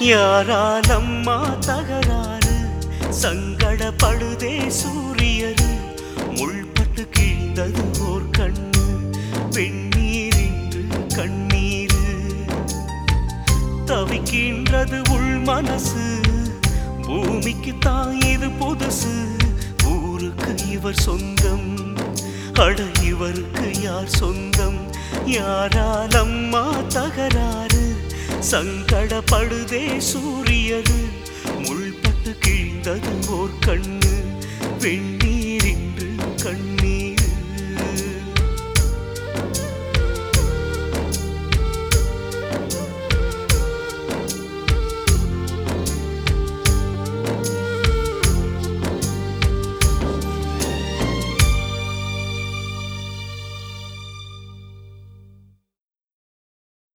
யாரால் அம்மா தகராறு சங்கடப்படுதே சூரியரு முள்பட்டு கீழ்ந்தது ஓர் கண்ணு வெண்ணீர் இன்று கண்ணீரு தவிக்கின்றது உள் மனசு பூமிக்கு தான் இது புதுசு ஊருக்கு இவர் சொந்தம் அட இவருக்கு யார் சொந்தம் யாரால் அம்மா தகராறு சங்கடப்படுதே சூரியரு முள்பட்டு கீழ்ந்தது ஓர் கண்ணு வெண்ணீர் இன்று கண்ணு